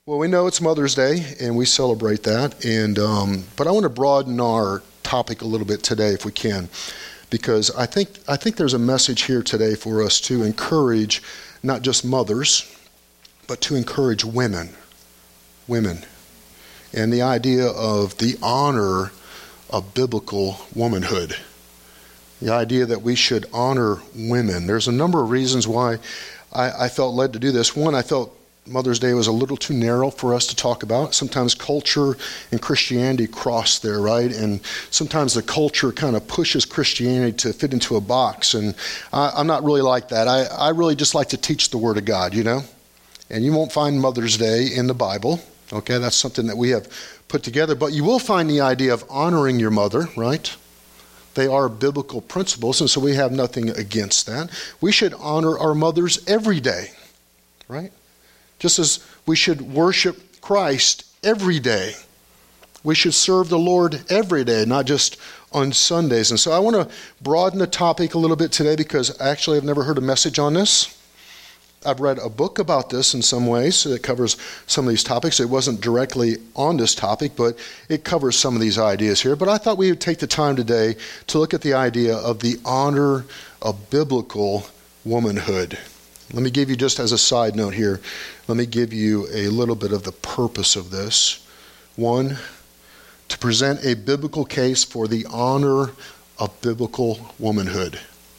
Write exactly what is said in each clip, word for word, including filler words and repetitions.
Well, we know it's Mother's Day, and we celebrate that. And um, but I want to broaden our topic a little bit today, if we can, because I think I think there's a message here today for us to encourage not just mothers, but to encourage women, women, and the idea of the honor of biblical womanhood. The idea that we should honor women. There's a number of reasons why I, I felt led to do this. One, I felt Mother's Day was a little too narrow for us to talk about. Sometimes culture and Christianity cross there, right? And sometimes the culture kind of pushes Christianity to fit into a box. And I, I'm not really like that. I, I really just like to teach the Word of God, you know? And you won't find Mother's Day in the Bible, okay? That's something that we have put together. But you will find the idea of honoring your mother, right? They are biblical principles, and so we have nothing against that. We should honor our mothers every day, right? Just as we should worship Christ every day. We should serve the Lord every day, not just on Sundays. And so I want to broaden the topic a little bit today because actually I've never heard a message on this. I've read a book about this in some ways that covers some of these topics. It wasn't directly on this topic, but it covers some of these ideas here. But I thought we would take the time today to look at the idea of the honor of biblical womanhood. Let me give you, just as a side note here, let me give you a little bit of the purpose of this. One, to present a biblical case for the honor of biblical womanhood.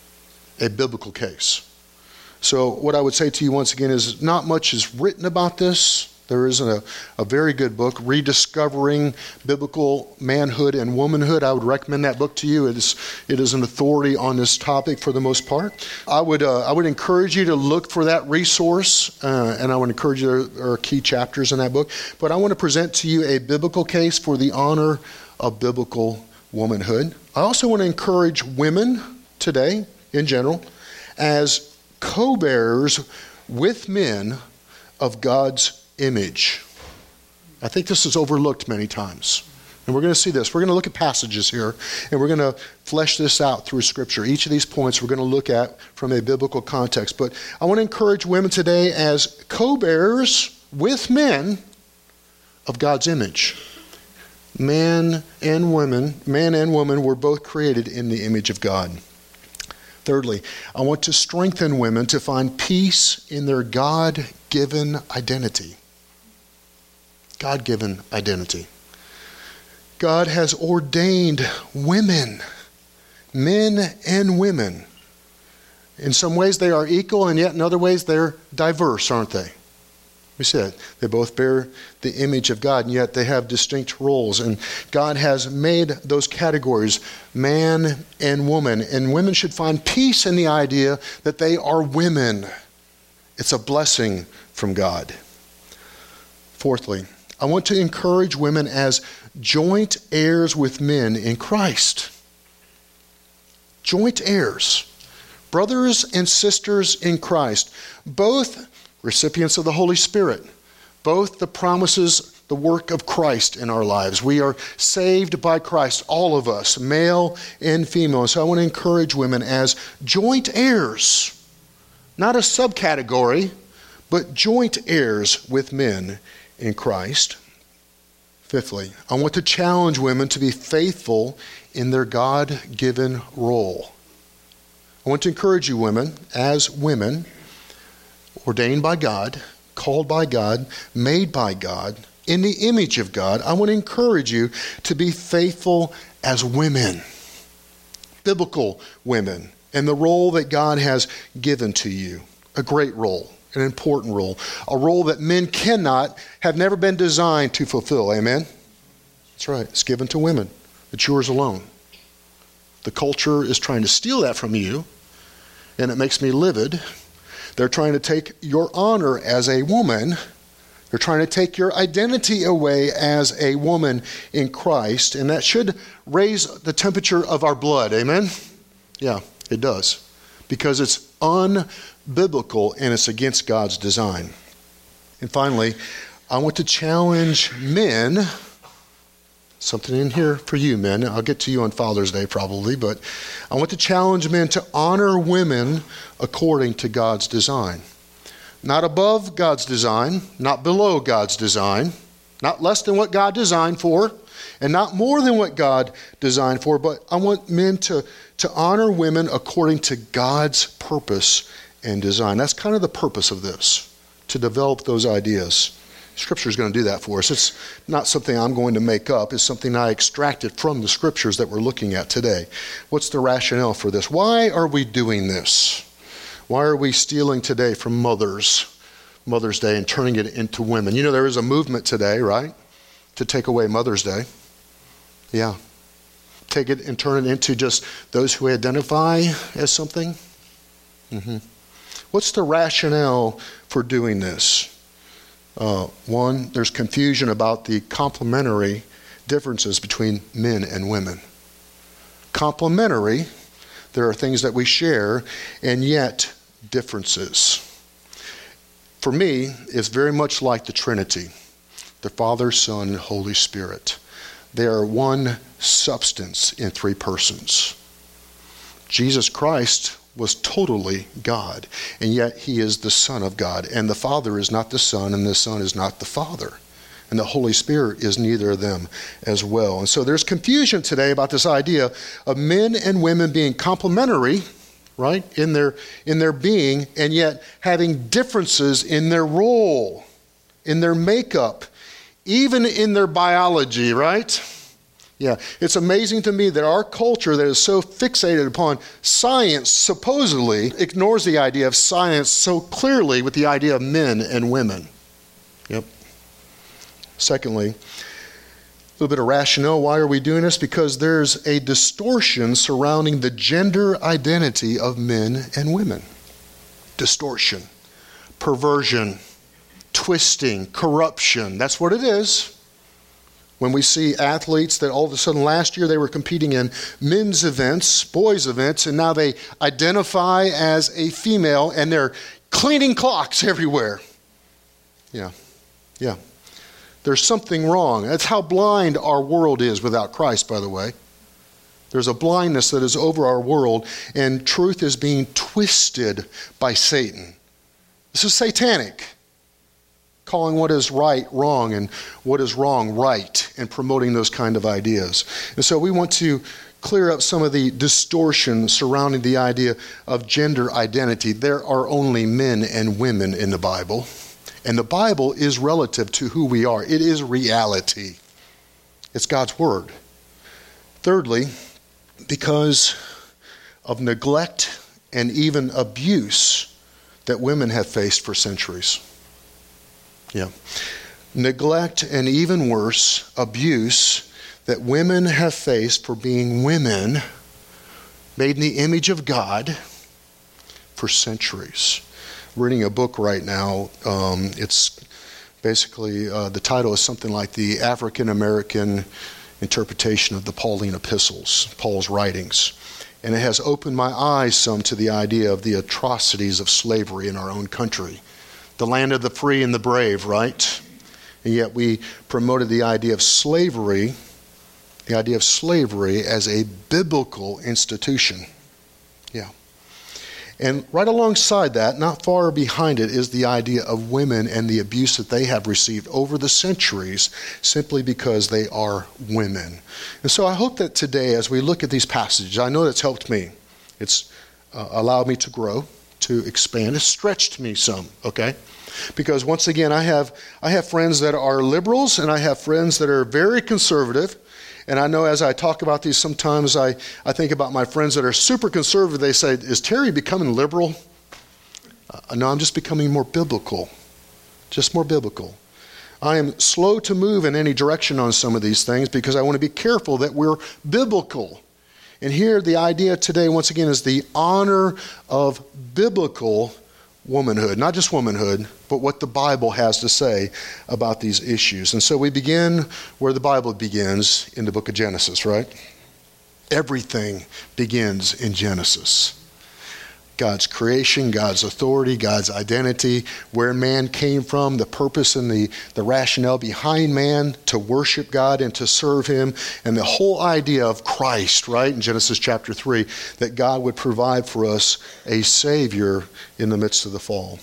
A biblical case. So what I would say to you once again is not much is written about this. There is a, a very good book, Rediscovering Biblical Manhood and Womanhood. I would recommend that book to you. It is it is an authority on this topic for the most part. I would uh, I would encourage you to look for that resource, uh, and I would encourage you, there are key chapters in that book. But I want to present to you a biblical case for the honor of biblical womanhood. I also want to encourage women today, in general, as co-bearers with men of God's image. I think this is overlooked many times. And we're going to see this. We're going to look at passages here, and we're going to flesh this out through Scripture. Each of these points we're going to look at from a biblical context. But I want to encourage women today as co-bearers with men of God's image. Man and woman, man and woman were both created in the image of God. Thirdly, I want to strengthen women to find peace in their God-given identity. God-given identity. God has ordained women, men and women. In some ways they are equal, and yet in other ways they're diverse, aren't they? We said they both bear the image of God, and yet they have distinct roles. And God has made those categories, man and woman. And women should find peace in the idea that they are women. It's a blessing from God. Fourthly, I want to encourage women as joint heirs with men in Christ. Joint heirs. Brothers and sisters in Christ. Both recipients of the Holy Spirit. Both the promises, the work of Christ in our lives. We are saved by Christ, all of us, male and female. So I want to encourage women as joint heirs. Not a subcategory, but joint heirs with men in Christ. Fifthly, I want to challenge women to be faithful in their God-given role. I want to encourage you women, as women, ordained by God, called by God, made by God, in the image of God, I want to encourage you to be faithful as women, biblical women, and the role that God has given to you. A great role, an important role, a role that men cannot, have never been designed to fulfill. Amen? That's right. It's given to women. It's yours alone. The culture is trying to steal that from you, and it makes me livid. They're trying to take your honor as a woman. They're trying to take your identity away as a woman in Christ. And that should raise the temperature of our blood. Amen? Yeah, it does. Because it's unbiblical and it's against God's design. And finally, I want to challenge men. Something in here for you, men. I'll get to you on Father's Day probably, but I want to challenge men to honor women according to God's design. Not above God's design, not below God's design, not less than what God designed for, and not more than what God designed for, but I want men to, to honor women according to God's purpose and design. That's kind of the purpose of this, to develop those ideas. Scripture is going to do that for us. It's not something I'm going to make up. It's something I extracted from the Scriptures that we're looking at today. What's the rationale for this? Why are we doing this? Why are we stealing today from mothers, Mother's Day, and turning it into women? You know, there is a movement today, right, to take away Mother's Day. Yeah. Take it and turn it into just those who identify as something. Mm-hmm. What's the rationale for doing this? Uh, one, there's confusion about the complementary differences between men and women. Complementary, there are things that we share, and yet differences. For me, it's very much like the Trinity, the Father, Son, and Holy Spirit. They are one substance in three persons. Jesus Christ was totally God, and yet he is the Son of God, and the Father is not the Son, and the Son is not the Father, and the Holy Spirit is neither of them as well. And so there's confusion today about this idea of men and women being complementary, right, in their in their being, and yet having differences in their role, in their makeup, even in their biology, right? Yeah, it's amazing to me that our culture that is so fixated upon science supposedly ignores the idea of science so clearly with the idea of men and women. Yep. Secondly, a little bit of rationale. Why are we doing this? Because there's a distortion surrounding the gender identity of men and women. Distortion, perversion, twisting, corruption. That's what it is. When we see athletes that all of a sudden last year they were competing in men's events, boys' events, and now they identify as a female and they're cleaning clocks everywhere. Yeah, yeah. There's something wrong. That's how blind our world is without Christ, by the way. There's a blindness that is over our world, and truth is being twisted by Satan. This is satanic. Calling what is right wrong and what is wrong right, and promoting those kind of ideas. And so we want to clear up some of the distortion surrounding the idea of gender identity. There are only men and women in the Bible, and the Bible is relative to who we are. It is reality. It's God's Word. Thirdly, because of neglect and even abuse that women have faced for centuries. Yeah. Neglect and even worse, abuse that women have faced for being women made in the image of God for centuries. I'm reading a book right now. Um, it's basically, uh, the title is something like The African American Interpretation of the Pauline Epistles, Paul's writings. And it has opened my eyes some to the idea of the atrocities of slavery in our own country. The land of the free and the brave, right? And yet we promoted the idea of slavery, the idea of slavery as a biblical institution. Yeah. And right alongside that, not far behind it, is the idea of women and the abuse that they have received over the centuries simply because they are women. And so I hope that today, as we look at these passages, I know that's helped me. It's uh, allowed me to grow, to expand. It's stretched me some, okay? Because once again, I have I have friends that are liberals, and I have friends that are very conservative. And I know as I talk about these, sometimes I, I think about my friends that are super conservative. They say, is Terry becoming liberal? Uh, no, I'm just becoming more biblical. Just more biblical. I am slow to move in any direction on some of these things because I want to be careful that we're biblical. And here the idea today, once again, is the honor of biblical womanhood. Not just womanhood, but what the Bible has to say about these issues. And so we begin where the Bible begins, in the book of Genesis, right? Everything begins in Genesis. God's creation, God's authority, God's identity, where man came from, the purpose and the, the rationale behind man to worship God and to serve him, and the whole idea of Christ, right, in Genesis chapter three, that God would provide for us a Savior in the midst of the fall.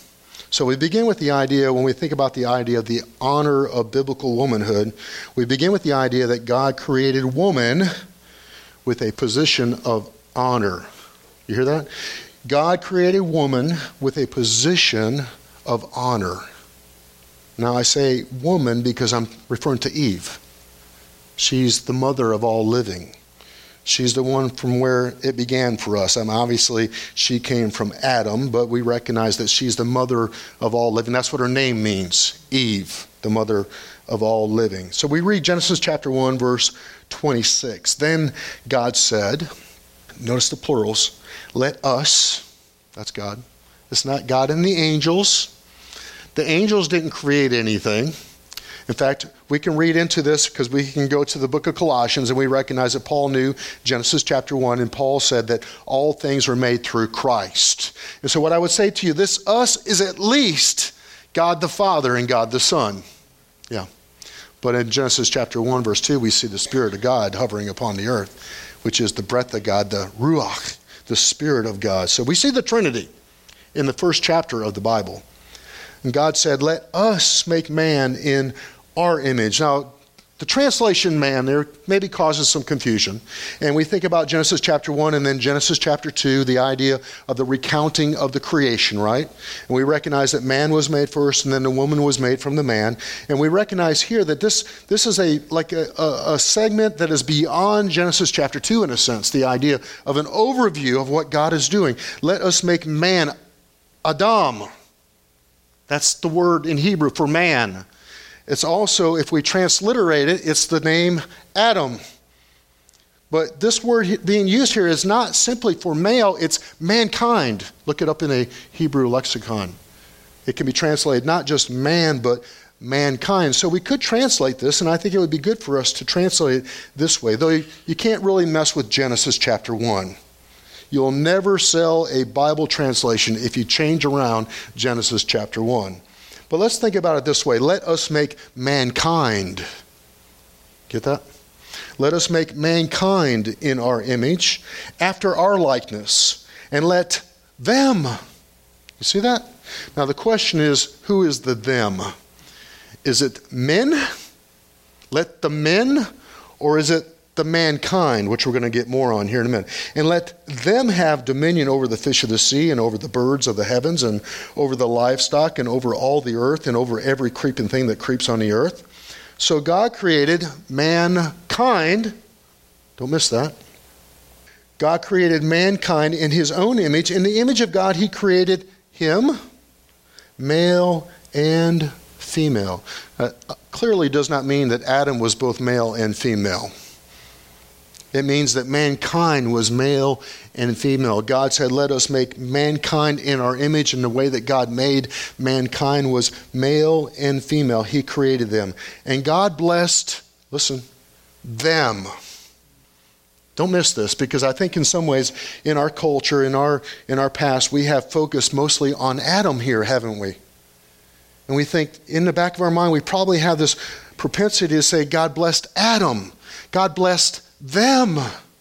So we begin with the idea, when we think about the idea of the honor of biblical womanhood, we begin with the idea that God created woman with a position of honor. You hear that? God created woman with a position of honor. Now I say woman because I'm referring to Eve. She's the mother of all living. She's the one from where it began for us. I mean, obviously, she came from Adam, but we recognize that she's the mother of all living. That's what her name means, Eve, the mother of all living. So we read Genesis chapter one, verse twenty-six. Then God said, notice the plurals, let us, that's God. It's not God and the angels. The angels didn't create anything. In fact, we can read into this because we can go to the book of Colossians and we recognize that Paul knew Genesis chapter one, and Paul said that all things were made through Christ. And so what I would say to you, this us is at least God the Father and God the Son. Yeah. But in Genesis chapter one, verse two, we see the Spirit of God hovering upon the earth, which is the breath of God, the Ruach, the Spirit of God. So we see the Trinity in the first chapter of the Bible. And God said, let us make man in our image. Now, the translation man there maybe causes some confusion. And we think about Genesis chapter one and then Genesis chapter two, the idea of the recounting of the creation, right? And we recognize that man was made first and then the woman was made from the man. And we recognize here that this, this is a like a, a, a segment that is beyond Genesis chapter two in a sense, the idea of an overview of what God is doing. Let us make man, Adam. That's the word in Hebrew for man. It's also, if we transliterate it, it's the name Adam. But this word being used here is not simply for male, it's mankind. Look it up in a Hebrew lexicon. It can be translated not just man, but mankind. So we could translate this, and I think it would be good for us to translate it this way, though you can't really mess with Genesis chapter one. You'll never sell a Bible translation if you change around Genesis chapter one. But let's think about it this way. Let us make mankind. Get that? Let us make mankind in our image, after our likeness, and let them. You see that? Now the question is, who is the them? Is it men? Let the men? Or is it the mankind, which we're going to get more on here in a minute? And let them have dominion over the fish of the sea and over the birds of the heavens and over the livestock and over all the earth and over every creeping thing that creeps on the earth. So God created mankind. Don't miss that. God created mankind in his own image. In the image of God, he created him, male and female. Uh, clearly does not mean that Adam was both male and female. It means that mankind was male and female. God said, let us make mankind in our image, and the way that God made mankind was male and female. He created them. And God blessed, listen, them. Don't miss this, because I think in some ways in our culture, in our in our past, we have focused mostly on Adam here, haven't we? And we think in the back of our mind, we probably have this propensity to say, God blessed Adam. God blessed them.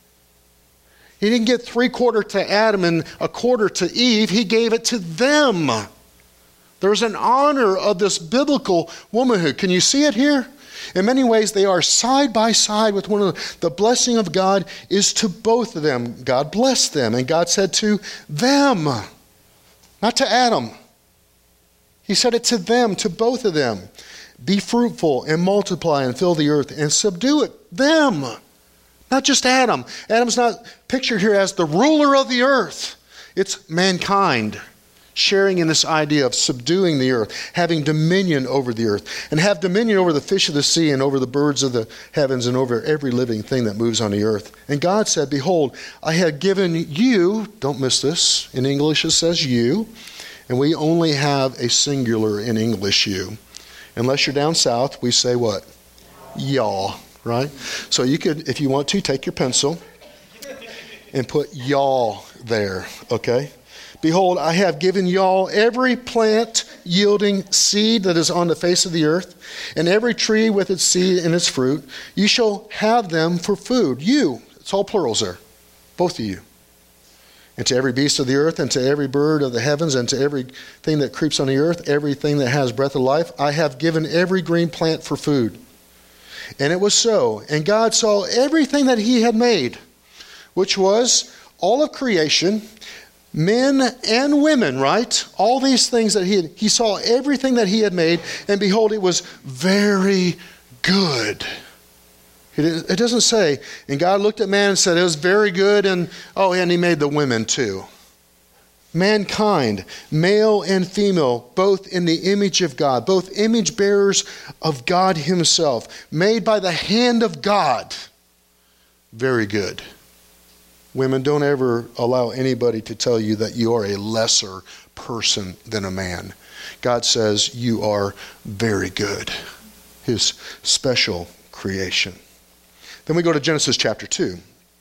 He didn't get three quarter to Adam and a quarter to Eve. He gave it to them. There's an honor of this biblical womanhood. Can you see it here? In many ways, they are side by side with one another. The blessing of God is to both of them. God blessed them, and God said to them, not to Adam. He said it to them, to both of them. Be fruitful and multiply and fill the earth and subdue it. Them. Not just Adam. Adam's not pictured here as the ruler of the earth. It's mankind sharing in this idea of subduing the earth, having dominion over the earth, and have dominion over the fish of the sea and over the birds of the heavens and over every living thing that moves on the earth. And God said, behold, I have given you, don't miss this, in English it says you, and we only have a singular in English, you. Unless you're down south, we say what? Y'all. Right? So you could, if you want to, take your pencil and put y'all there, okay? Behold, I have given y'all every plant yielding seed that is on the face of the earth, and every tree with its seed and its fruit. You shall have them for food. You, it's all plurals there, both of you. And to every beast of the earth, and to every bird of the heavens, and to everything that creeps on the earth, everything that has breath of life, I have given every green plant for food. And it was so. And God saw everything that he had made, which was all of creation, men and women, right? All these things that he had, he saw everything that he had made, and behold, it was very good. It doesn't say, and God looked at man and said, it was very good, and oh, and he made the women too. Mankind, male and female, both in the image of God, both image bearers of God himself, made by the hand of God. Very good. Women, don't ever allow anybody to tell you that you are a lesser person than a man. God says you are very good. His special creation. Then we go to Genesis chapter two.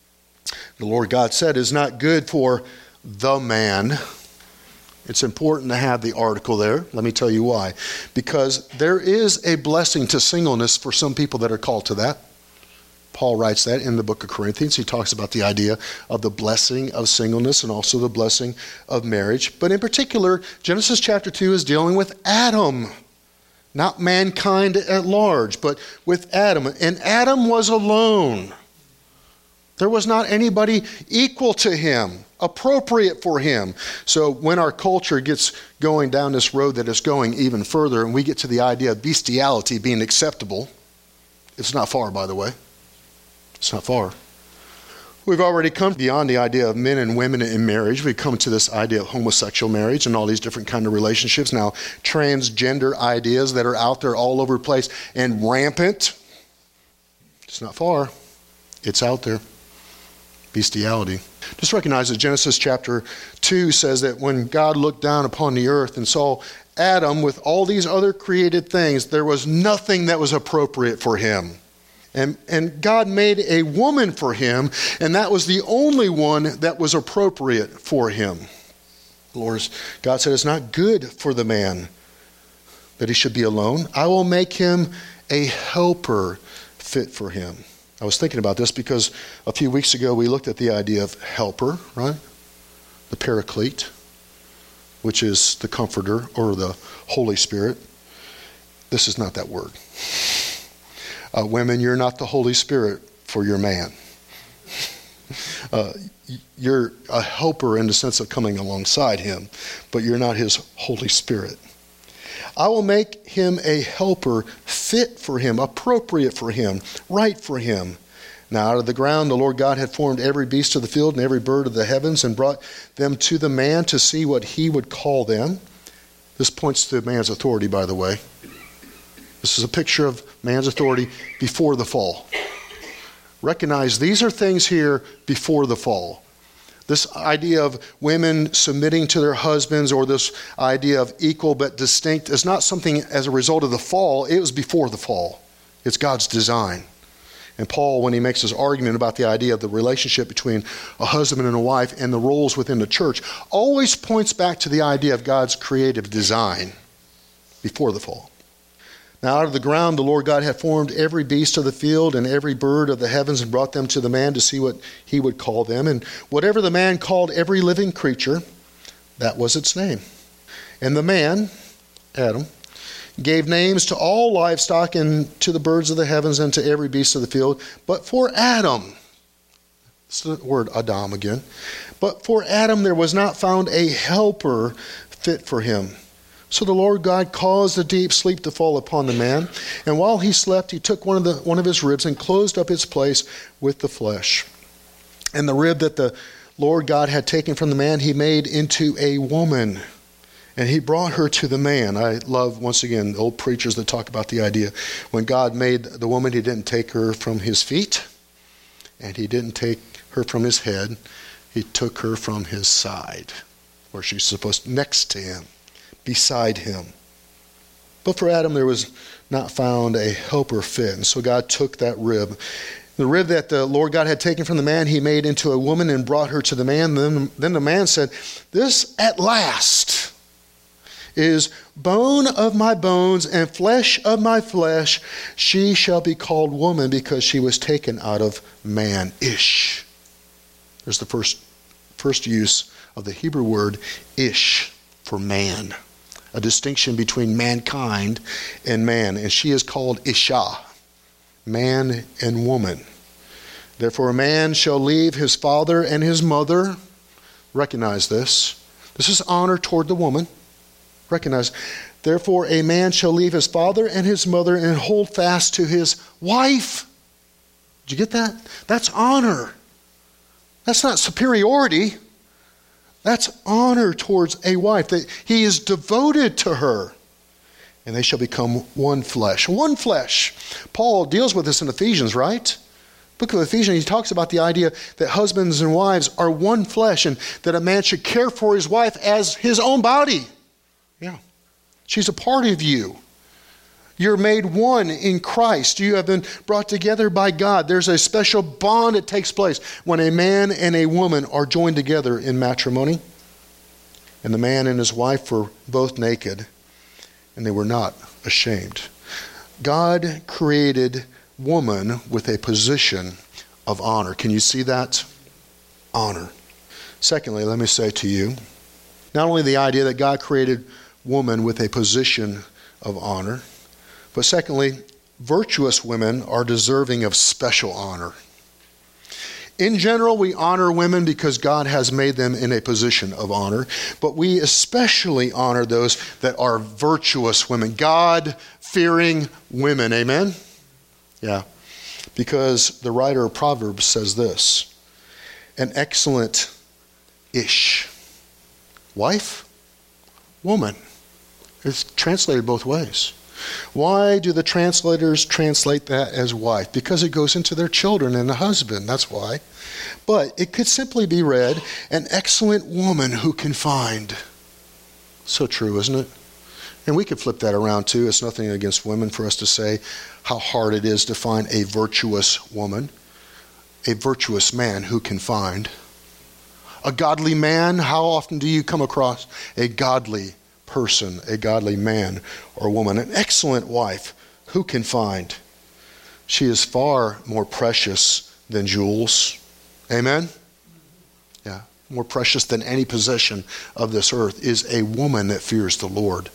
The Lord God said, it is not good for the man. It's important to have the article there. Let me tell you why. Because there is a blessing to singleness for some people that are called to that. Paul writes that in the book of Corinthians. He talks about the idea of the blessing of singleness and also the blessing of marriage. But in particular, Genesis chapter two is dealing with Adam. Not mankind at large, but with Adam. And Adam was alone. There was not anybody equal to him, appropriate for him. So when our culture gets going down this road that is going even further, and we get to the idea of bestiality being acceptable, it's not far, by the way. It's not far. We've already come beyond the idea of men and women in marriage. We've come to this idea of homosexual marriage and all these different kind of relationships. Now, transgender ideas that are out there all over the place and rampant. It's not far. It's out there. Bestiality. Just recognize that Genesis chapter two says that when God looked down upon the earth and saw Adam with all these other created things, there was nothing that was appropriate for him. And, and God made a woman for him, and that was the only one that was appropriate for him. Lord, God said, it's not good for the man that he should be alone. I will make him a helper fit for him. I was thinking about this because a few weeks ago we looked at the idea of helper, right? The paraclete, which is the comforter or the Holy Spirit. This is not that word. Uh, women, you're not the Holy Spirit for your man. Uh, you're a helper in the sense of coming alongside him, but you're not his Holy Spirit. I will make him a helper fit for him, appropriate for him, right for him. Now out of the ground the Lord God had formed every beast of the field and every bird of the heavens and brought them to the man to see what he would call them. This points to man's authority, by the way. This is a picture of man's authority before the fall. Recognize these are things here before the fall. This idea of women submitting to their husbands or this idea of equal but distinct is not something as a result of the fall. It was before the fall. It's God's design. And Paul, when he makes his argument about the idea of the relationship between a husband and a wife and the roles within the church, always points back to the idea of God's creative design before the fall. Now out of the ground the Lord God had formed every beast of the field and every bird of the heavens and brought them to the man to see what he would call them. And whatever the man called every living creature, that was its name. And the man, Adam, gave names to all livestock and to the birds of the heavens and to every beast of the field. But for Adam, it's the word Adam again, but for Adam there was not found a helper fit for him. So the Lord God caused a deep sleep to fall upon the man, and while he slept, he took one of the one of his ribs and closed up its place with the flesh. And the rib that the Lord God had taken from the man, he made into a woman, and he brought her to the man. I love, once again, the old preachers that talk about the idea. When God made the woman, he didn't take her from his feet, and he didn't take her from his head. He took her from his side, where she's supposed to, next to him. Beside him. But for Adam there was not found a helper fit. And so God took that rib. The rib that the Lord God had taken from the man, he made into a woman and brought her to the man. Then, then the man said, this at last is bone of my bones and flesh of my flesh. She shall be called woman because she was taken out of man. Ish. There's the first first use of the Hebrew word ish for man, a distinction between mankind and man. And she is called Isha, man and woman. Therefore, a man shall leave his father and his mother. Recognize this. This is honor toward the woman. Recognize. Therefore, a man shall leave his father and his mother and hold fast to his wife. Did you get that? That's honor. That's not superiority. That's honor towards a wife. That he is devoted to her. And they shall become one flesh. One flesh. Paul deals with this in Ephesians, right? Book of Ephesians, he talks about the idea that husbands and wives are one flesh and that a man should care for his wife as his own body. Yeah. She's a part of you. You're made one in Christ. You have been brought together by God. There's a special bond that takes place when a man and a woman are joined together in matrimony. And the man and his wife were both naked, and they were not ashamed. God created woman with a position of honor. Can you see that? Honor. Secondly, let me say to you, not only the idea that God created woman with a position of honor, but secondly, virtuous women are deserving of special honor. In general, we honor women because God has made them in a position of honor, but we especially honor those that are virtuous women, God-fearing women. Amen? Yeah, because the writer of Proverbs says this, an excellent-ish wife, woman. It's translated both ways. Why do the translators translate that as wife? Because it goes into their children and the husband, that's why. But it could simply be read, an excellent woman who can find. So true, isn't it? And we could flip that around too. It's nothing against women for us to say how hard it is to find a virtuous woman, a virtuous man who can find. A godly man, how often do you come across a godly person, a godly man or woman? An excellent wife, who can find? She is far more precious than jewels. Amen? Yeah, more precious than any possession of this earth is a woman that fears the Lord.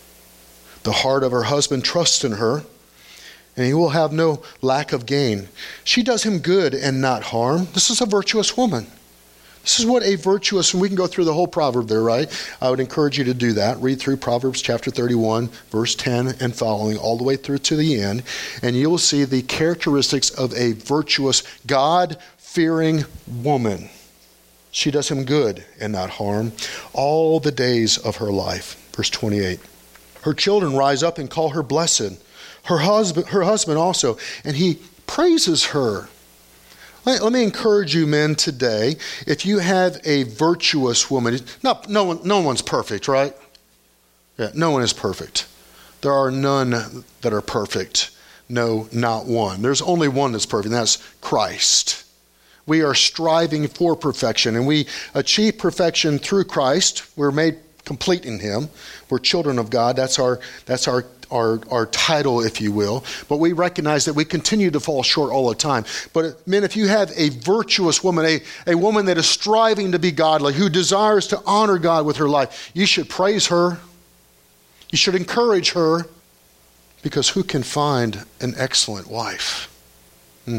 The heart of her husband trusts in her, and he will have no lack of gain. She does him good and not harm. This is a virtuous woman. This is what a virtuous, and we can go through the whole proverb there, right? I would encourage you to do that. Read through Proverbs chapter thirty-one, verse ten and following, all the way through to the end, and you will see the characteristics of a virtuous, God-fearing woman. She does him good and not harm all the days of her life. Verse twenty-eight. Her children rise up and call her blessed. Her husband, her husband also, and he praises her. Let, let me encourage you, men, today. If you have a virtuous woman, not, no one, no one's perfect, right? Yeah, no one is perfect. There are none that are perfect. No, not one. There's only one that's perfect, and that's Christ. We are striving for perfection, and we achieve perfection through Christ. We're made complete in him. We're children of God. That's our that's our, our our title, if you will. But we recognize that we continue to fall short all the time. But men, if you have a virtuous woman, a, a woman that is striving to be godly, who desires to honor God with her life, you should praise her. You should encourage her, because who can find an excellent wife? Hmm.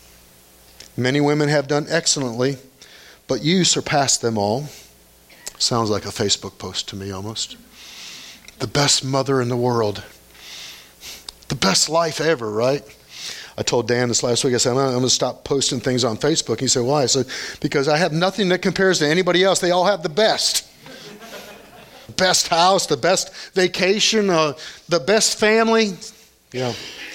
Many women have done excellently, but you surpass them all. Sounds like a Facebook post to me almost. The best mother in the world. The best life ever, right? I told Dan this last week, I said, I'm going to stop posting things on Facebook. He said, why? I said, because I have nothing that compares to anybody else. They all have the best. Best house, the best vacation, uh, the best family. Yeah.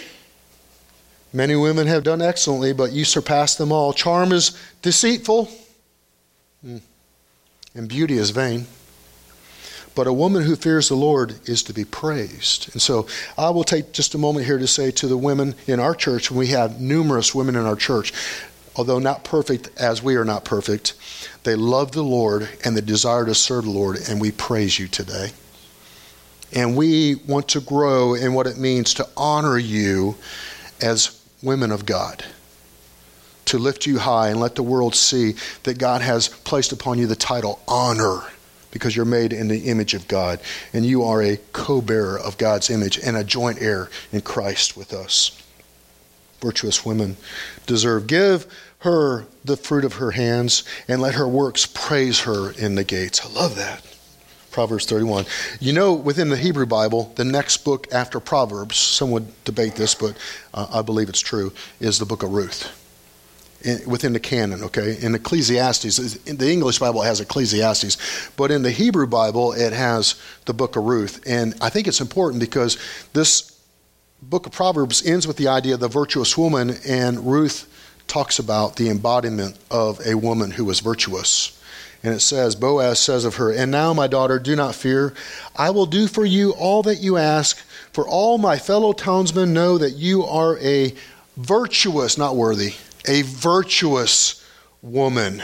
Many women have done excellently, but you surpass them all. Charm is deceitful. Hmm. And beauty is vain. But a woman who fears the Lord is to be praised. And so I will take just a moment here to say to the women in our church, we have numerous women in our church, although not perfect as we are not perfect, they love the Lord and they desire to serve the Lord, and we praise you today. And we want to grow in what it means to honor you as women of God. to lift you high and let the world see that God has placed upon you the title honor, because you're made in the image of God, and you are a co-bearer of God's image and a joint heir in Christ with us. Virtuous women deserve. Give her the fruit of her hands, and let her works praise her in the gates. I love that. Proverbs thirty-one. You know, within the Hebrew Bible, the next book after Proverbs, some would debate this, but uh, I believe it's true, is the book of Ruth. In, within the canon, okay? In Ecclesiastes, in the English Bible it has Ecclesiastes, but in the Hebrew Bible it has the book of Ruth. And I think it's important because this book of Proverbs ends with the idea of the virtuous woman, and Ruth talks about the embodiment of a woman who was virtuous. And it says, Boaz says of her, "And now, my daughter, do not fear. I will do for you all that you ask, for all my fellow townsmen know that you are a virtuous," not worthy, a virtuous woman.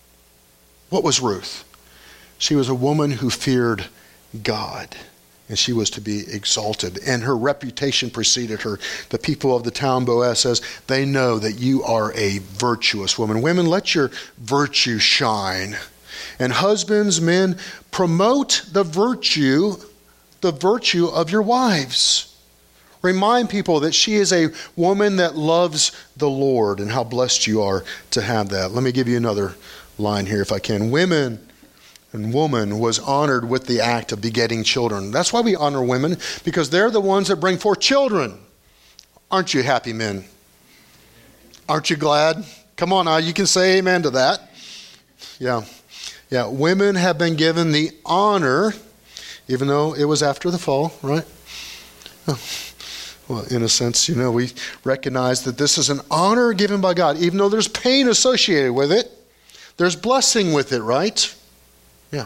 What was Ruth? She was a woman who feared God, and she was to be exalted, and her reputation preceded her. The people of the town, Boaz says, they know that you are a virtuous woman. Women, let your virtue shine. And husbands, men, promote the virtue, the virtue of your wives. Remind people that she is a woman that loves the Lord, and how blessed you are to have that. Let me give you another line here if I can. Women and woman was honored with the act of begetting children. That's why we honor women, because they're the ones that bring forth children. Aren't you happy, men? Aren't you glad? Come on now, you can say amen to that. Yeah. Yeah, women have been given the honor, even though it was after the fall, right? Oh. Well, in a sense, you know, we recognize that this is an honor given by God, even though there's pain associated with it. There's blessing with it, right? Yeah.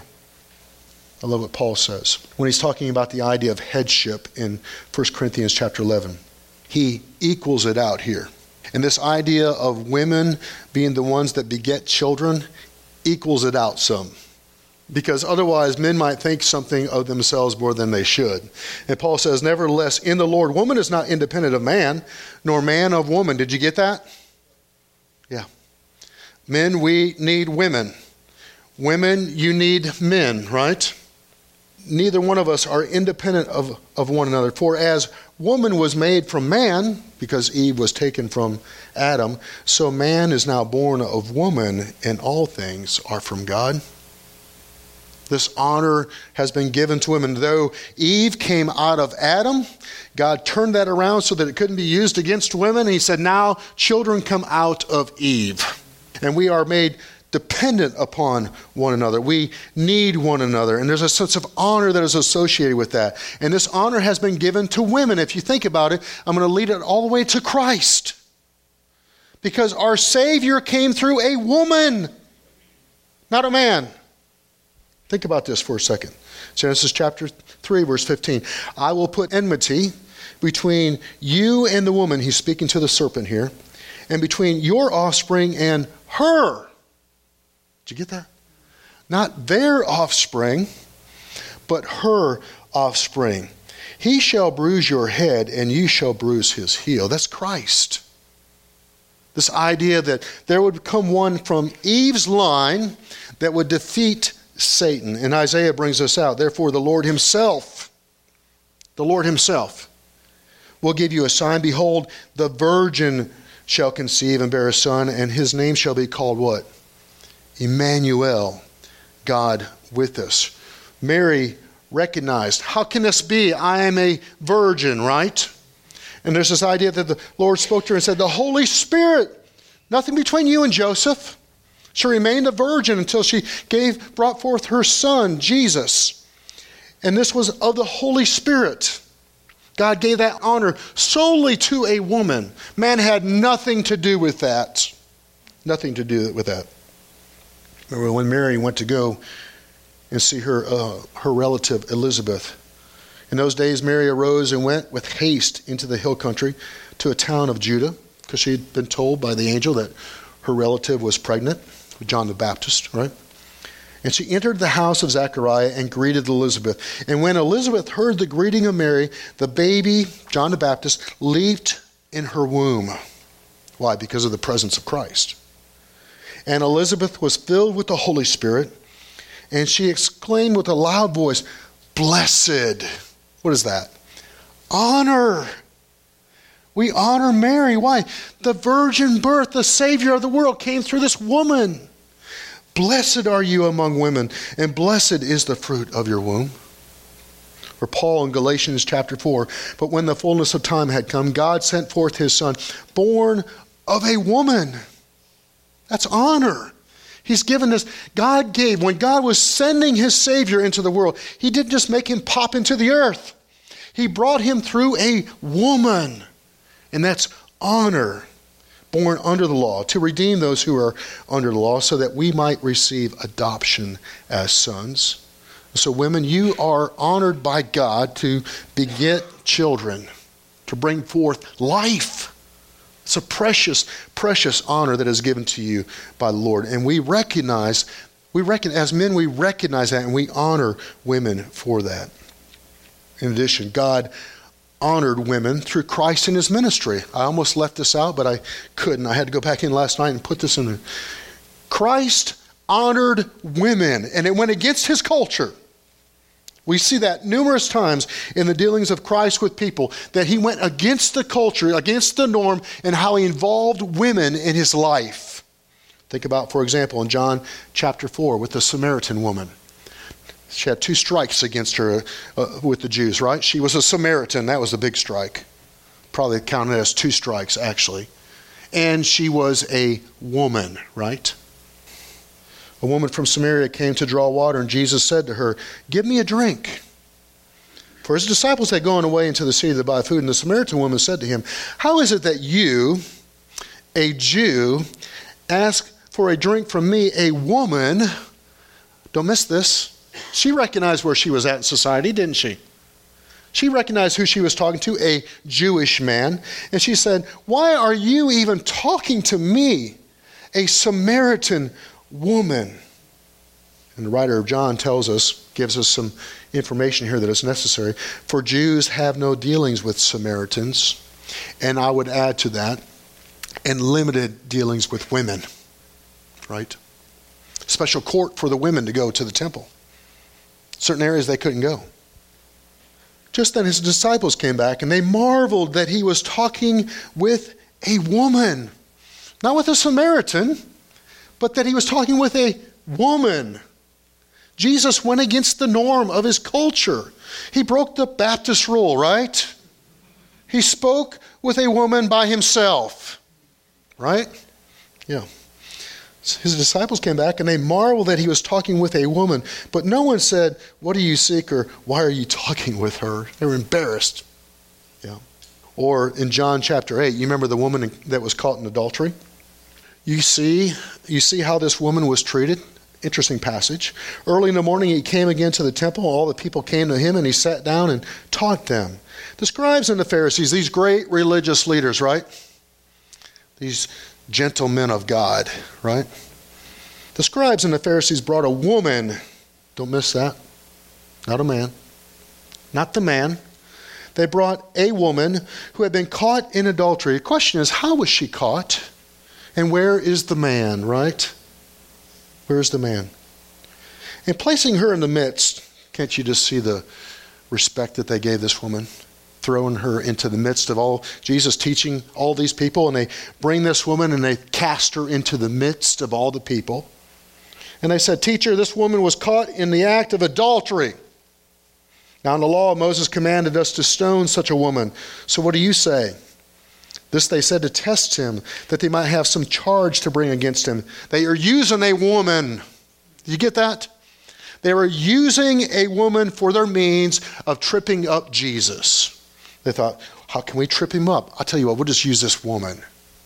I love what Paul says when he's talking about the idea of headship in First Corinthians chapter eleven. He equals it out here. And this idea of women being the ones that beget children equals it out some. Because otherwise men might think something of themselves more than they should. And Paul says, nevertheless, in the Lord, woman is not independent of man, nor man of woman. Did you get that? Yeah. Men, we need women. Women, you need men, right? Neither one of us are independent of, of one another. For as woman was made from man, because Eve was taken from Adam, so man is now born of woman, and all things are from God. This honor has been given to women. Though Eve came out of Adam, God turned that around so that it couldn't be used against women. He said, now children come out of Eve. And we are made dependent upon one another. We need one another. And there's a sense of honor that is associated with that. And this honor has been given to women. If you think about it, I'm going to lead it all the way to Christ. Because our Savior came through a woman, not a man. Think about this for a second. Genesis chapter three, verse fifteen. I will put enmity between you and the woman, he's speaking to the serpent here, and between your offspring and her. Did you get that? Not their offspring, but her offspring. He shall bruise your head, and you shall bruise his heel. That's Christ. This idea that there would come one from Eve's line that would defeat Satan. And Isaiah brings us out. Therefore, the Lord himself, the Lord himself will give you a sign. Behold, the virgin shall conceive and bear a son, and his name shall be called what? Emmanuel, God with us. Mary recognized, how can this be? I am a virgin, right? And there's this idea that the Lord spoke to her and said, the Holy Spirit, nothing between you and Joseph. She remained a virgin until she gave, brought forth her son, Jesus. And this was of the Holy Spirit. God gave that honor solely to a woman. Man had nothing to do with that. Nothing to do with that. Remember when Mary went to go and see her, uh, her relative Elizabeth. In those days, Mary arose and went with haste into the hill country to a town of Judah, because she had been told by the angel that her relative was pregnant with John the Baptist, right? And she entered the house of Zechariah and greeted Elizabeth. And when Elizabeth heard the greeting of Mary, the baby, John the Baptist, leaped in her womb. Why? Because of the presence of Christ. And Elizabeth was filled with the Holy Spirit, and she exclaimed with a loud voice, "Blessed." What is that? Honor. We honor Mary. Why? The virgin birth, the Savior of the world, came through this woman. Blessed are you among women, and blessed is the fruit of your womb. Or Paul in Galatians chapter four, but when the fullness of time had come, God sent forth his Son, born of a woman. That's honor. He's given us, God gave, when God was sending his Savior into the world, he didn't just make him pop into the earth. He brought him through a woman. And that's honor, born under the law, to redeem those who are under the law so that we might receive adoption as sons. So women, you are honored by God to beget children, to bring forth life. It's a precious, precious honor that is given to you by the Lord. And we recognize, we reckon, as men, we recognize that and we honor women for that. In addition, God honored women through Christ in his ministry. I almost left this out, but I couldn't. I had to go back in last night and put this in there. Christ honored women, and it went against his culture. We see that numerous times in the dealings of Christ with people, that he went against the culture, against the norm, and how he involved women in his life. Think about, for example, in John chapter four with the Samaritan woman. She had two strikes against her uh, with the Jews, right? She was a Samaritan. That was a big strike. Probably counted as two strikes, actually. And she was a woman, right? A woman from Samaria came to draw water, and Jesus said to her, "Give me a drink." For his disciples had gone away into the city to buy food, and the Samaritan woman said to him, "How is it that you, a Jew, ask for a drink from me, a woman?" Don't miss this. She recognized where she was at in society, didn't she? She recognized who she was talking to, a Jewish man. And she said, "Why are you even talking to me, a Samaritan woman?" And the writer of John tells us, gives us some information here that is necessary. For Jews have no dealings with Samaritans. And I would add to that, and limited dealings with women, right? Special court for the women to go to the temple. Certain areas they couldn't go. Just then his disciples came back and they marveled that he was talking with a woman. Not with a Samaritan, but that he was talking with a woman. Jesus went against the norm of his culture. He broke the Baptist rule, right? He spoke with a woman by himself, right? Yeah. His disciples came back and they marveled that he was talking with a woman. But no one said, "What do you seek?" or "Why are you talking with her?" They were embarrassed. Yeah. Or in John chapter eight, you remember the woman that was caught in adultery? You see, you see how this woman was treated? Interesting passage. Early in the morning he came again to the temple. All the people came to him and he sat down and taught them. The scribes and the Pharisees, these great religious leaders, right? These gentlemen of God, right? The scribes and the Pharisees brought a woman. Don't miss that. Not a man. Not the man. They brought a woman who had been caught in adultery. The question is, how was she caught? And where is the man, right? Where is the man? And placing her in the midst, can't you just see the respect that they gave this woman? Throwing her into the midst of all, Jesus teaching all these people, and they bring this woman and they cast her into the midst of all the people. And they said, "Teacher, this woman was caught in the act of adultery. Now in the law, Moses commanded us to stone such a woman. So what do you say?" This they said to test him, that they might have some charge to bring against him. They are using a woman. Do you get that? They were using a woman for their means of tripping up Jesus. They thought, how can we trip him up? I'll tell you what, we'll just use this woman.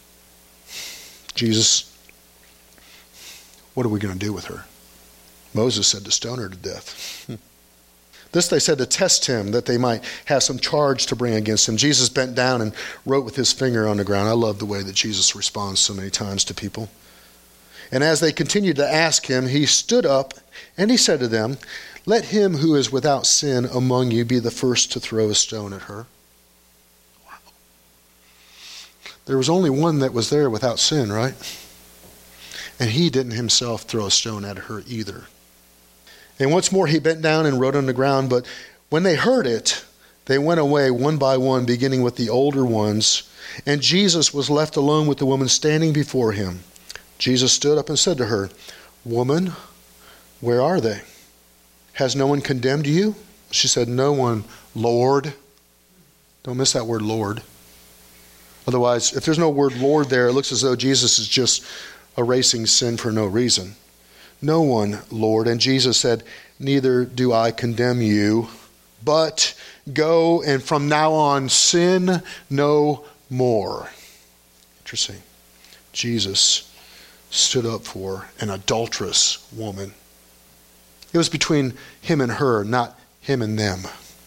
Jesus, what are we going to do with her? Moses said to stone her to death. This they said to test him, that they might have some charge to bring against him. Jesus bent down and wrote with his finger on the ground. I love the way that Jesus responds so many times to people. And as they continued to ask him, he stood up and he said to them, "Let him who is without sin among you be the first to throw a stone at her." Wow. there was only one that was there without sin, right? And he didn't himself throw a stone at her either. And once more he bent down and wrote on the ground, but when they heard it, they went away one by one, beginning with the older ones, and Jesus was left alone with the woman standing before him. Jesus stood up and said to her, "Woman, where are they? Has no one condemned you?" She said, "No one, Lord." Don't miss that word, Lord. Otherwise, if there's no word Lord there, it looks as though Jesus is just erasing sin for no reason. "No one, Lord." And Jesus said, "Neither do I condemn you, but go and from now on sin no more." Interesting. Jesus stood up for an adulterous woman. It was between him and her, not him and them.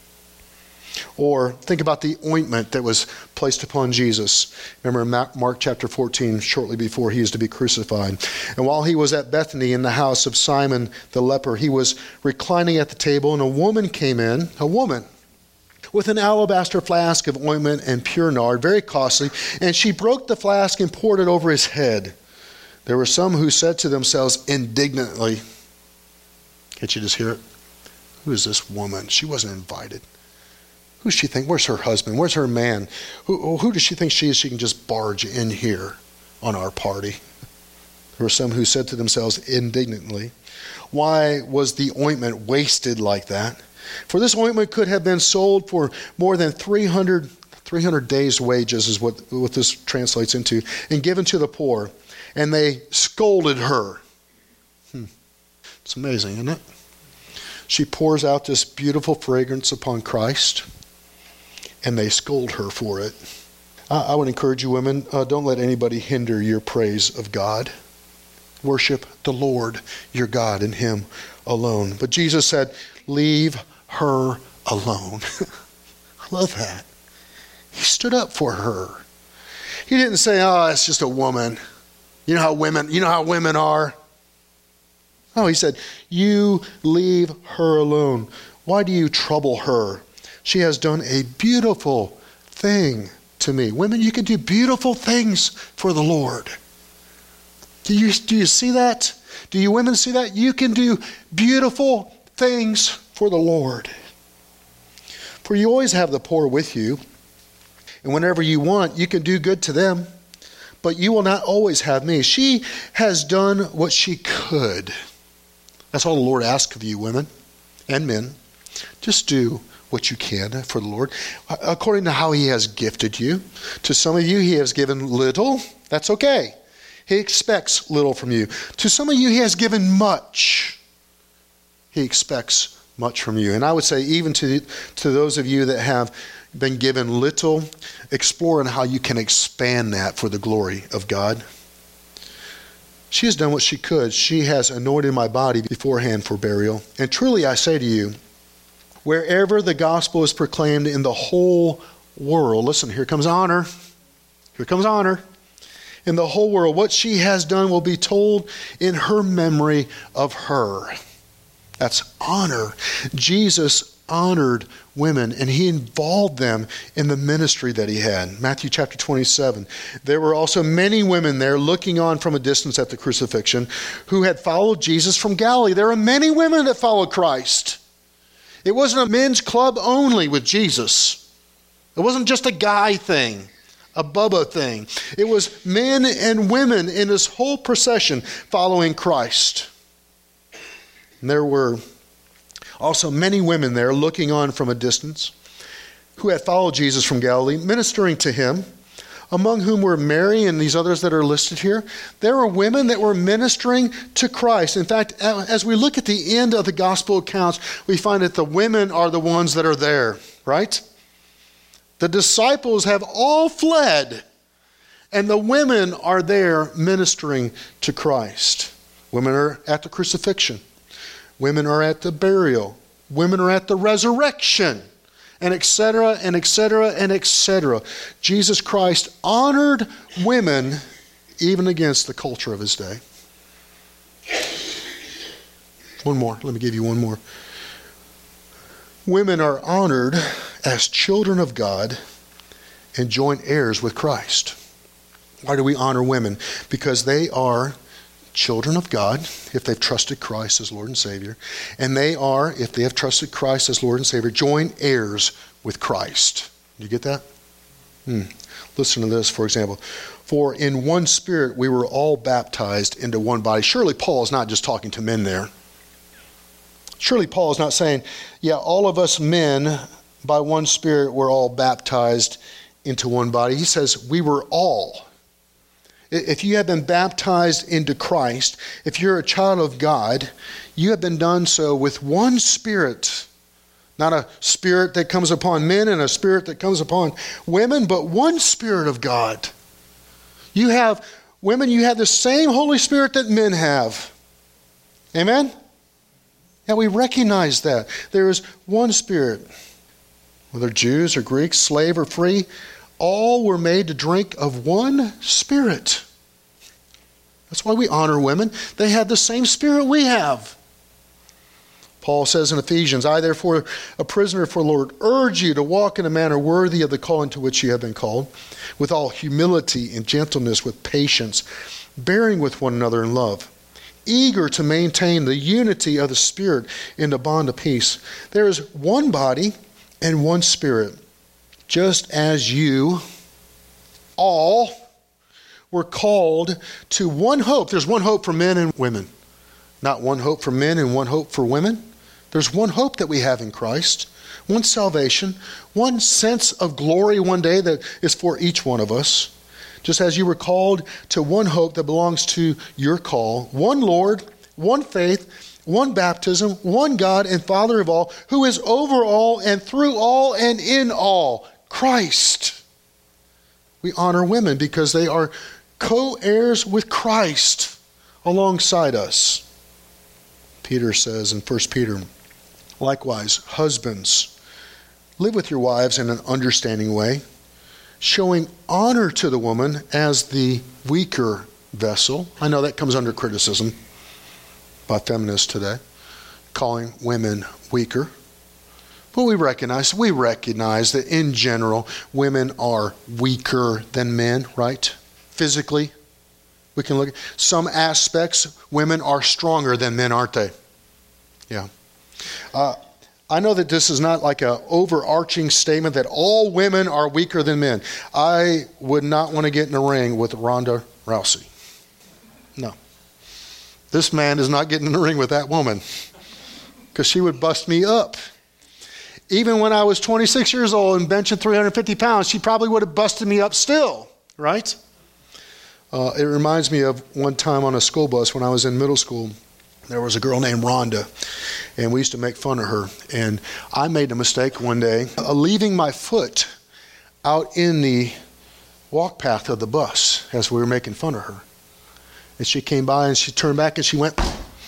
Or think about the ointment that was placed upon Jesus. Remember Mark chapter fourteen, shortly before he is to be crucified. And while he was at Bethany in the house of Simon the leper, he was reclining at the table, and a woman came in, a woman, with an alabaster flask of ointment and pure nard, very costly, and she broke the flask and poured it over his head. There were some who said to themselves indignantly, can't you just hear it? Who is this woman? She wasn't invited. Who does she think? Where's her husband? Where's her man? Who, who does she think she is? She can just barge in here on our party. There were some who said to themselves indignantly, why was the ointment wasted like that? For this ointment could have been sold for more than three hundred, three hundred days' wages is what, what this translates into, and given to the poor. And they scolded her. Hmm. It's amazing, isn't it? She pours out this beautiful fragrance upon Christ, and they scold her for it. I, I would encourage you women, uh, don't let anybody hinder your praise of God. Worship the Lord, your God, and him alone. But Jesus said, leave her alone. I love that. He stood up for her. He didn't say, oh, it's just a woman. You know how women, you know how women are. Oh, he said, you leave her alone. Why do you trouble her? She has done a beautiful thing to me. Women, you can do beautiful things for the Lord. Do you, do you see that? Do you women see that? You can do beautiful things for the Lord. For you always have the poor with you, and whenever you want, you can do good to them. But you will not always have me. She has done what she could. That's all the Lord asks of you, women and men. Just do what you can for the Lord, according to how he has gifted you. To some of you, he has given little. That's okay. He expects little from you. To some of you, he has given much. He expects much from you. And I would say even to, to those of you that have been given little, explore on how you can expand that for the glory of God. She has done what she could. She has anointed my body beforehand for burial. And truly I say to you, wherever the gospel is proclaimed in the whole world, listen, here comes honor. Here comes honor. In the whole world, what she has done will be told in her memory of her. That's honor. Jesus honored women, and he involved them in the ministry that he had. Matthew chapter twenty-seven. There were also many women there looking on from a distance at the crucifixion who had followed Jesus from Galilee. There are many women that followed Christ. It wasn't a men's club only with Jesus. It wasn't just a guy thing, a Bubba thing. It was men and women in this whole procession following Christ. And there were also many women there looking on from a distance who had followed Jesus from Galilee, ministering to him, among whom were Mary and these others that are listed here. There were women that were ministering to Christ. In fact, as we look at the end of the gospel accounts, we find that the women are the ones that are there, right? The disciples have all fled, and the women are there ministering to Christ. Women are at the crucifixion. Women are at the burial. Women are at the resurrection, and et cetera, and et cetera, and et cetera. Jesus Christ honored women even against the culture of his day. One more. Let me give you one more. Women are honored as children of God and joint heirs with Christ. Why do we honor women? Because they are children of God, if they've trusted Christ as Lord and Savior. And they are, if they have trusted Christ as Lord and Savior, joint heirs with Christ. You get that? Hmm. Listen to this, for example. For in one Spirit we were all baptized into one body. Surely Paul is not just talking to men there. Surely Paul is not saying, yeah, all of us men by one Spirit were all baptized into one body. He says we were all. If you have been baptized into Christ, if you're a child of God, you have been done so with one Spirit. Not a spirit that comes upon men and a spirit that comes upon women, but one Spirit of God. You have, women, you have the same Holy Spirit that men have. Amen? And we recognize that. There is one Spirit. Whether Jews or Greeks, slave or free, all were made to drink of one Spirit. That's why we honor women. They have the same Spirit we have. Paul says in Ephesians, I therefore, a prisoner for the Lord, urge you to walk in a manner worthy of the calling to which you have been called, with all humility and gentleness, with patience, bearing with one another in love, eager to maintain the unity of the Spirit in the bond of peace. There is one body and one Spirit, just as you all were called to one hope. There's one hope for men and women. Not one hope for men and one hope for women. There's one hope that we have in Christ. One salvation. One sense of glory one day that is for each one of us. Just as you were called to one hope that belongs to your call. One Lord, one faith, one baptism, one God and Father of all, who is over all and through all and in all. Christ. We honor women because they are co-heirs with Christ alongside us. Peter says in First Peter, likewise, husbands, live with your wives in an understanding way, showing honor to the woman as the weaker vessel. I know that comes under criticism by feminists today, calling women weaker. But we recognize, we recognize that in general, women are weaker than men, right? Physically, we can look at some aspects, women are stronger than men, aren't they? Yeah. Uh, I know that this is not like an overarching statement that all women are weaker than men. I would not want to get in a ring with Ronda Rousey. No. This man is not getting in the ring with that woman because she would bust me up. Even when I was twenty-six years old and benching three hundred fifty pounds, she probably would have busted me up still, right? Uh, it reminds me of one time on a school bus when I was in middle school. There was a girl named Rhonda, and we used to make fun of her. And I made a mistake one day, uh, leaving my foot out in the walk path of the bus as we were making fun of her. And she came by and she turned back and she went.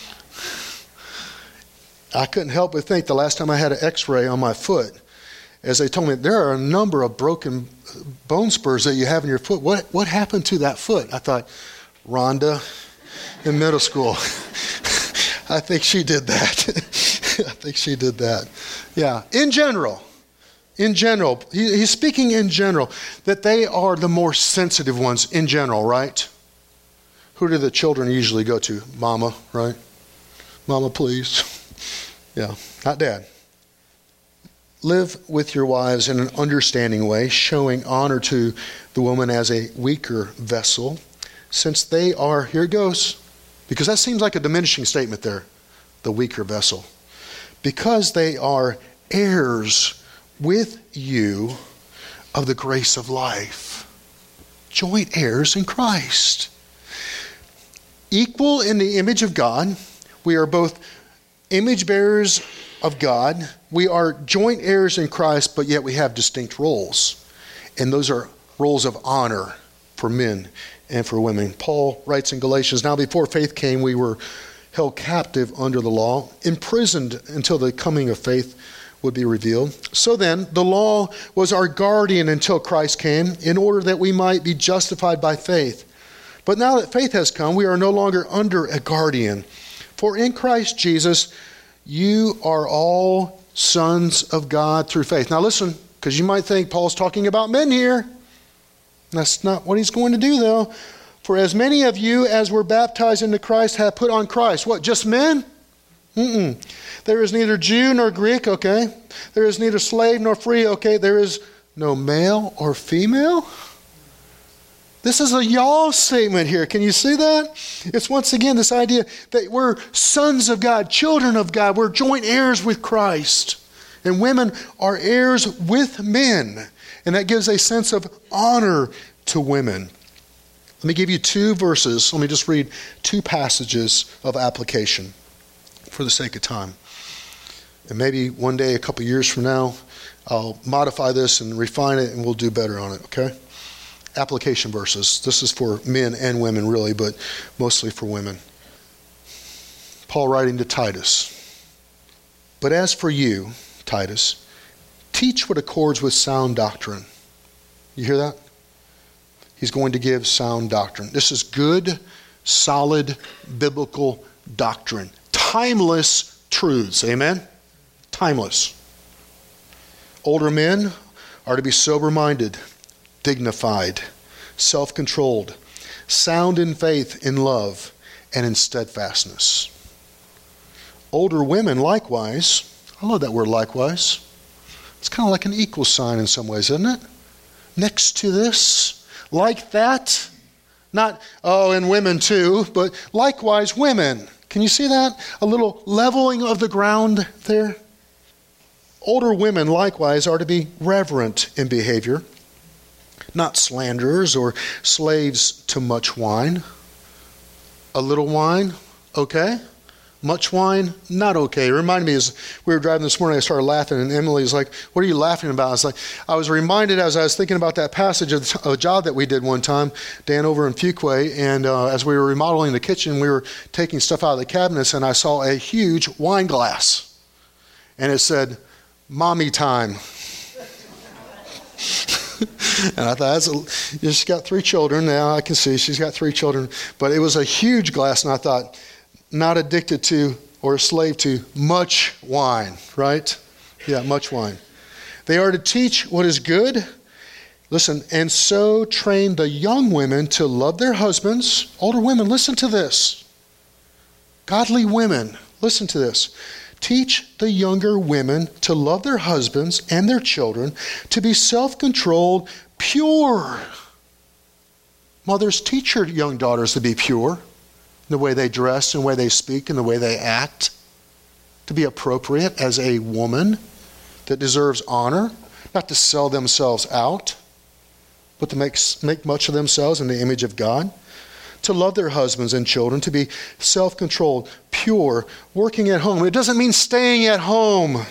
I couldn't help but think the last time I had an x-ray on my foot, as they told me, there are a number of broken bone spurs that you have in your foot. What what happened to that foot? I thought, Rhonda in middle school. I think she did that. I think she did that. Yeah, in general. In general. He, he's speaking in general, that they are the more sensitive ones in general, right? Who do the children usually go to? Mama, right? Mama, please. Yeah, not dad. Live with your wives in an understanding way, showing honor to the woman as a weaker vessel, since they are, here it goes, because that seems like a diminishing statement there, the weaker vessel. Because they are heirs with you of the grace of life. Joint heirs in Christ. Equal in the image of God. We are both image bearers of God. We are joint heirs in Christ, but yet we have distinct roles. And those are roles of honor for men and for women. Paul writes in Galatians, now before faith came, we were held captive under the law, imprisoned until the coming of faith would be revealed. So then, the law was our guardian until Christ came, in order that we might be justified by faith. But now that faith has come, we are no longer under a guardian. For in Christ Jesus, you are all sons of God through faith. Now listen, because you might think Paul's talking about men here. That's not what he's going to do, though. For as many of you as were baptized into Christ have put on Christ. What, just men? Mm-mm. There is neither Jew nor Greek, okay? There is neither slave nor free, okay? There is no male or female. This is a y'all statement here. Can you see that? It's once again this idea that we're sons of God, children of God. We're joint heirs with Christ. And women are heirs with men. And that gives a sense of honor to women. Let me give you two verses. Let me just read two passages of application for the sake of time. And maybe one day, a couple years from now, I'll modify this and refine it and we'll do better on it, okay? Application verses. This is for men and women really, but mostly for women. Paul writing to Titus. But as for you, Titus, teach what accords with sound doctrine. You hear that? He's going to give sound doctrine. This is good, solid, biblical doctrine. Timeless truths. Amen? Timeless. Older men are to be sober-minded, dignified, self-controlled, sound in faith, in love, and in steadfastness. Older women, likewise, I love that word likewise. It's kind of like an equal sign in some ways, isn't it? Next to this, like that. Not, oh, and women too, but likewise women. Can you see that? A little leveling of the ground there. Older women, likewise, are to be reverent in behavior, not slanderers or slaves to much wine. A little wine, okay. Much wine, not okay. It reminded me as we were driving this morning, I started laughing, and Emily's like, what are you laughing about? I was like, I was reminded as I was thinking about that passage of a job that we did one time, Dan, over in Fuquay, and uh, as we were remodeling the kitchen, we were taking stuff out of the cabinets, and I saw a huge wine glass, and it said, Mommy time. And I thought, that's a, she's got three children. Now I can see she's got three children, but it was a huge glass, and I thought, not addicted to or a slave to much wine, right? Yeah, much wine. They are to teach what is good. Listen, and so train the young women to love their husbands. Older women, listen to this. Godly women, listen to this. Teach the younger women to love their husbands and their children, to be self-controlled, pure. Mothers, teach your young daughters to be pure. The way they dress and the way they speak and the way they act, to be appropriate as a woman that deserves honor, not to sell themselves out, but to make, make much of themselves in the image of God, to love their husbands and children, to be self-controlled, pure, working at home. It doesn't mean staying at home.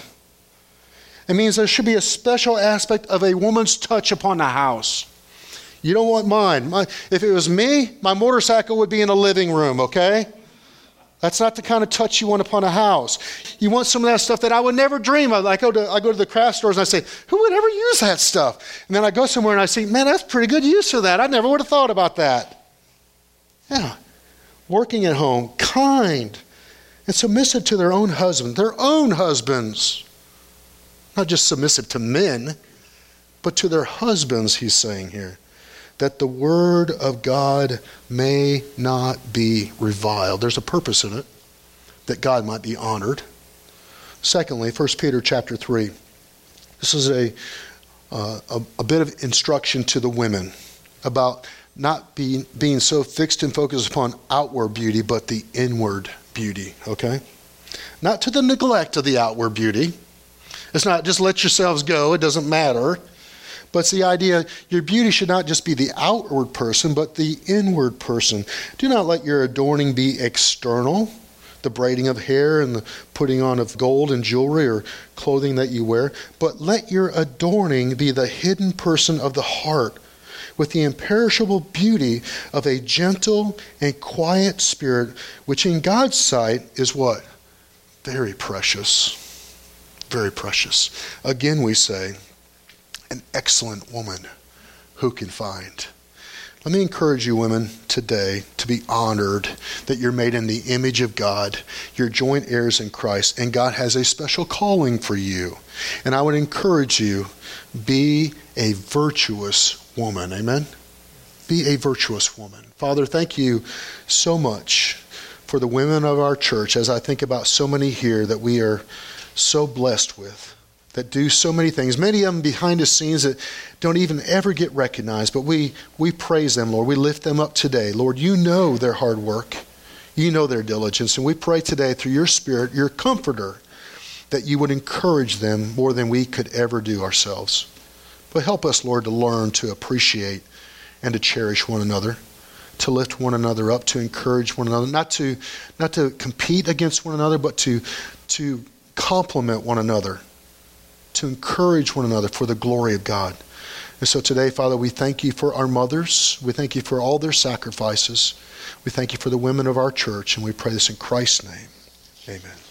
It means there should be a special aspect of a woman's touch upon the house. You don't want mine. My, if it was me, my motorcycle would be in a living room, okay? That's not the kind of touch you want upon a house. You want some of that stuff that I would never dream of. I go to I go to the craft stores and I say, who would ever use that stuff? And then I go somewhere and I say, man, that's pretty good use for that. I never would have thought about that. Yeah. Working at home, kind, and submissive to their own husband, their own husbands. Not just submissive to men, but to their husbands, he's saying here. That the word of God may not be reviled. There's a purpose in it, that God might be honored. Secondly, First Peter chapter three. This is a, uh, a, a bit of instruction to the women about not being, being so fixed and focused upon outward beauty, but the inward beauty, okay? Not to the neglect of the outward beauty. It's not just let yourselves go, it doesn't matter. But it's the idea, your beauty should not just be the outward person, but the inward person. Do not let your adorning be external, the braiding of hair and the putting on of gold and jewelry or clothing that you wear, but let your adorning be the hidden person of the heart, with the imperishable beauty of a gentle and quiet spirit, which in God's sight is what? Very precious. Very precious. Again, we say, an excellent woman who can find. Let me encourage you women today to be honored that you're made in the image of God. You're joint heirs in Christ, and God has a special calling for you. And I would encourage you, be a virtuous woman. Amen? Be a virtuous woman. Father, thank you so much for the women of our church, as I think about so many here that we are so blessed with, that do so many things, many of them behind the scenes that don't even ever get recognized, but we, we praise them, Lord. We lift them up today. Lord, you know their hard work. You know their diligence, and we pray today through your Spirit, your comforter, that you would encourage them more than we could ever do ourselves. But help us, Lord, to learn to appreciate and to cherish one another, to lift one another up, to encourage one another, not to not to compete against one another, but to to complement one another, to encourage one another for the glory of God. And so today, Father, we thank you for our mothers. We thank you for all their sacrifices. We thank you for the women of our church, and we pray this in Christ's name. Amen.